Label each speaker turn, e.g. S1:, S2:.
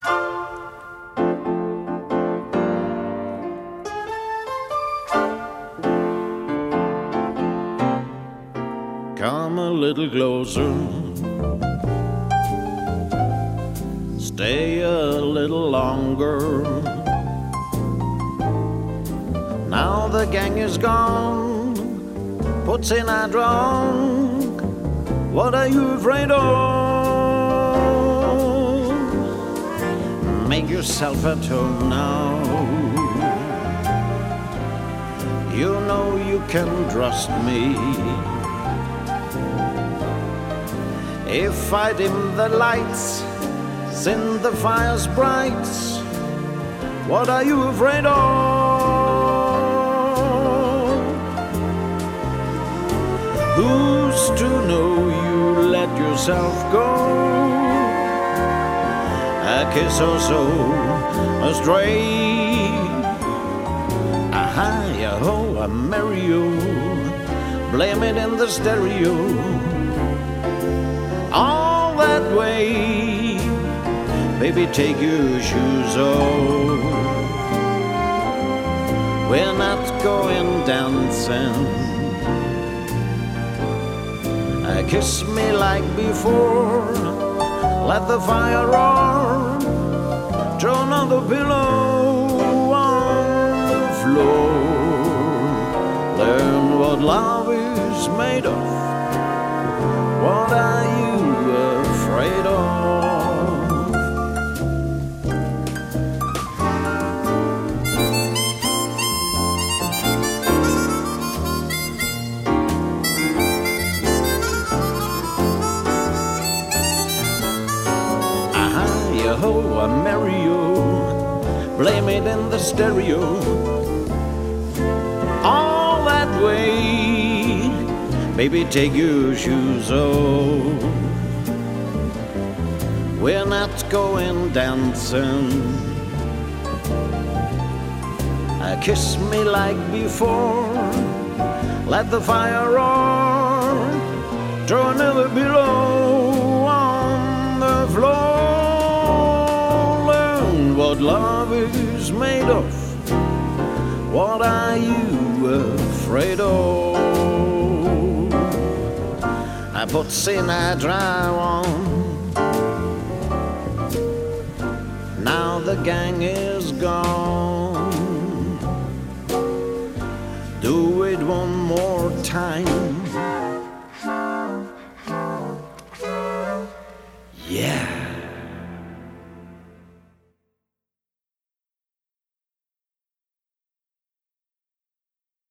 S1: Come a little closer, stay a little longer. Now the gang is gone, puts in a drunk. What are you afraid of? Make yourself at home now. You know you can trust me. If I dim the lights, since the fire's bright, what are you afraid of? Who's to know you let yourself go? A kiss or so astray. Aha-ya-ho, I marry you. Blame it in the stereo. All that way, baby, take your shoes off. We're not going dancing. Kiss me like before. Let the fire roar. Throw another pillow on the floor. Learn what love is made of. What are you afraid of? Aha-ya-ho, I marry you. Blame it in the stereo. All that way, baby, take your shoes off. We're not going dancing. Kiss me like before. Let the fire roar. Throw another pillow on the floor. Learn what love is made of. What are you afraid of? I put Sinatra on. Now the gang is gone.